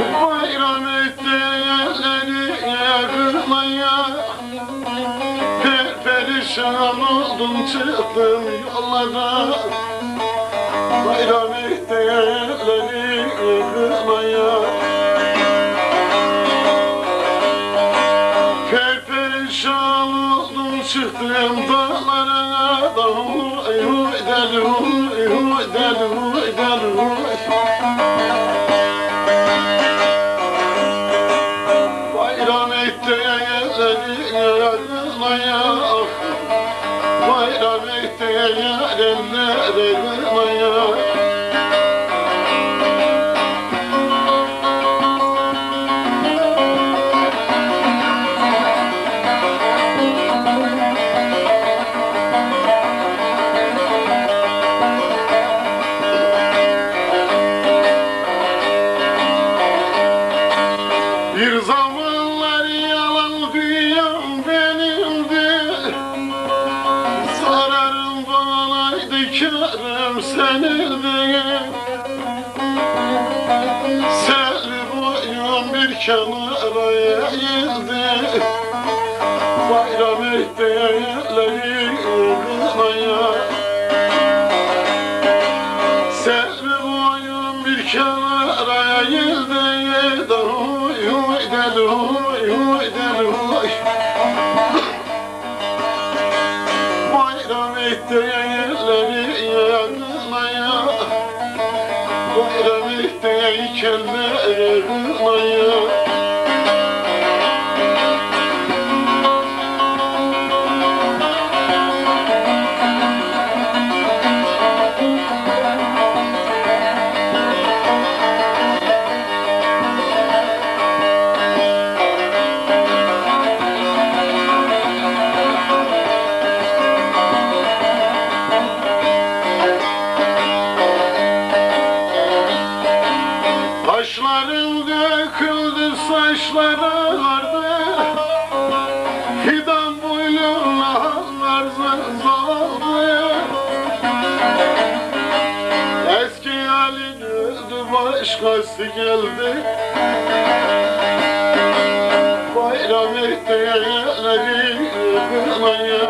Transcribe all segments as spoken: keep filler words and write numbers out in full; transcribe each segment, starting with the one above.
Bayram ettiğleri yakınmaya per perişan oldum çıktım yollara. Bayram ettiğleri yakınmaya per perişan oldum çıktım dağlara. Huy huy deli huy huy deli huy deli huy. Bayram ettiğleri yakınmaya bayram ettiğleri yakınmaya. Bir zamanlar yalan dünyam benimdi, zararım banaydı, kârım senindi. Selvi boyum bir kenara eğildi, bayram ettiğleri yakınmaya. Selvi boyum bir kenara eğildi, huy huy deli huy huy deli huy. Bayram ettiğleri yakınmaya bayram ettiğleri yakınmaya. Taşlarım döküldü, saçları vardı, fidan boylular zavallı. Eski halin öldü, başkası geldi, bayram ettiğleri yakınmaya.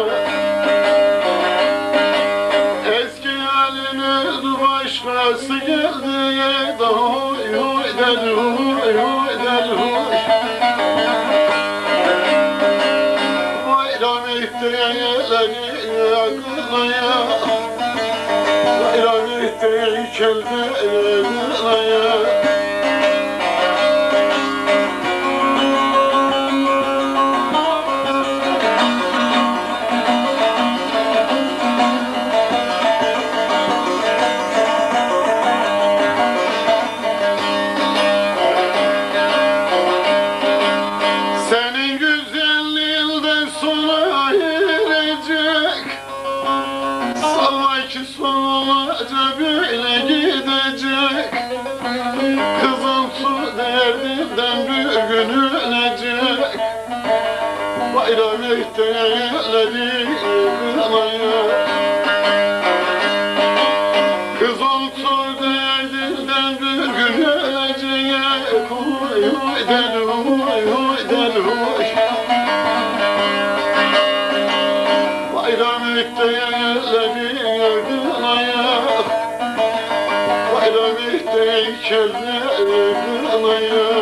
Eski halin öldü, başkası geldi, huy huy deli huy huy deli huy. Bayram ettiğleri yakınmaya bayram ettiğleri yakınmaya. Senin güzelliğinden sona erecek, sanma ki sonunca böyle gidecek. Kızım su derdinden bir gün ölecek, bayram ettiğleri yakınmaya. Kızım su derdinden bir gün ölecek, huy huy deli huy huy deli huy. Bayram ettiğleri yakınmaya bayram ettiğleri yakınmaya.